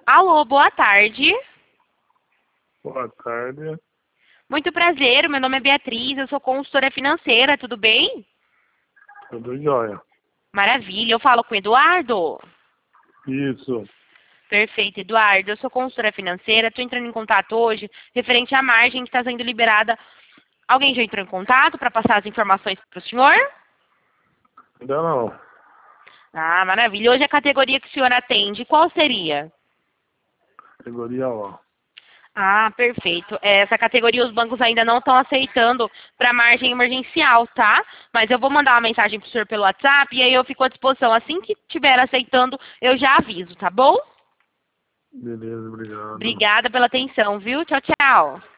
Alô, boa tarde. Boa tarde. Muito prazer, meu nome é Beatriz, eu sou consultora financeira, tudo bem? Tudo jóia. Maravilha, eu falo com o Eduardo. Isso. Perfeito, Eduardo, eu sou consultora financeira, estou entrando em contato hoje referente à margem que está sendo liberada. Alguém já entrou em contato para passar as informações para o senhor? Ainda não. Ah, maravilha. Hoje a categoria que o senhor atende, qual seria? Categoria O. Ah, perfeito. Essa categoria os bancos ainda não estão aceitando para margem emergencial, tá? Mas eu vou mandar uma mensagem para o senhor pelo WhatsApp e aí eu fico à disposição. Assim que estiver aceitando, eu já aviso, tá bom? Beleza, obrigado. Obrigada pela atenção, viu? Tchau, tchau.